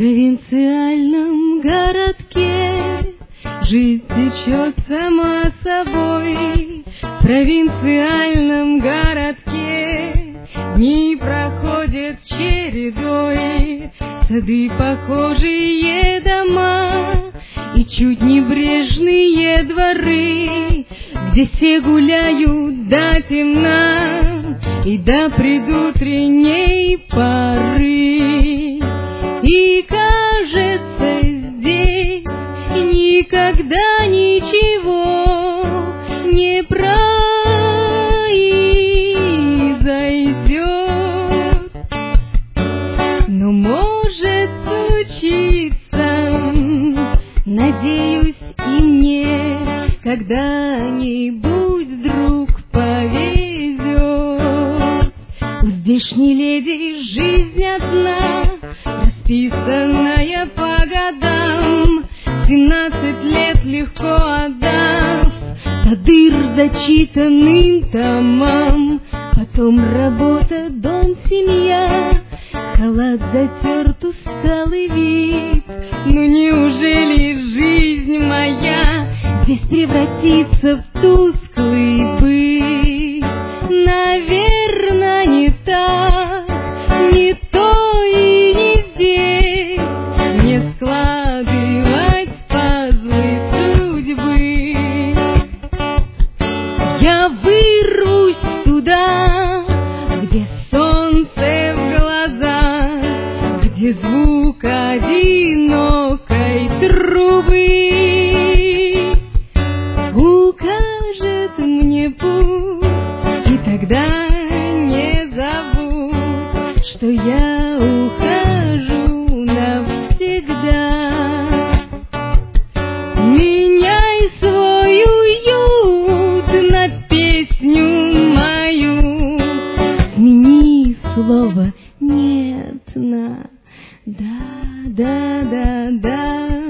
провинциальном городке жизнь течет сама собой. В провинциальном городке дни проходят чередой. Сады похожие дома и чуть небрежные дворы, где все гуляют до темна и до предутренней поры. И кажется, здесь никогда ничего не произойдет. Но может случиться, надеюсь, и мне когда-нибудь вдруг повезет. У здешней леди жизнь одна, расписанная по годам. 17 лет легко отдав до дыр зачитанным томам. Потом работа, дом, семья, халат затерт, усталый вид. Ну неужели жизнь моя здесь превратится в тусклый быт? Наверно, не так, не то и не здесь не складывать пазлы судьбы. Я вырвусь туда, где солнце в глазах, где звук одинокой трубы укажет мне путь, и тогда не забудь, что я ухожу навсегда. Меняй свой уют на песню мою, смени слово «нет» на «да».